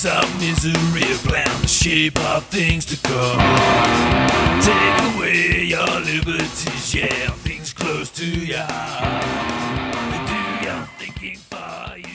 thoughts of misery, a plan the shape of things to come. Take away your liberties, yeah, things close to your heart. They do your thinking for you.